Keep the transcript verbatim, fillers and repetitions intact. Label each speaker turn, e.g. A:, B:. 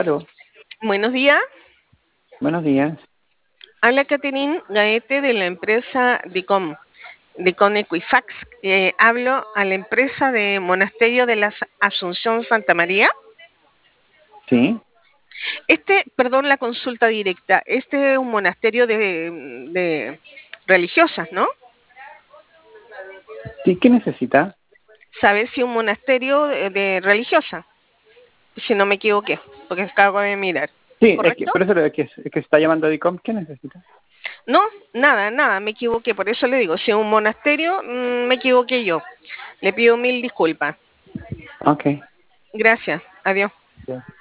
A: Aló,
B: Buenos días,
A: buenos días.
B: habla Catherine Gaete de la empresa DICOM, DICOM Equifax. Eh, hablo a la empresa de Monasterio de la Asunción Santa María.
A: Sí,
B: Este, perdón, la consulta directa, este es un monasterio de, de religiosas, ¿no?
A: sí, ¿qué necesita?
B: ¿Sabes si un monasterio de, de religiosas? Si no me equivoqué, porque acabo de mirar,
A: Sí, es que,
B: ¿correcto?
A: por eso es que, es que se está llamando a DICOM. ¿Qué necesita?
B: No, nada, nada, me equivoqué, por eso le digo, si es un monasterio, mmm, me equivoqué yo. Le pido mil disculpas.
A: Ok.
B: Gracias, adiós.
A: Ya.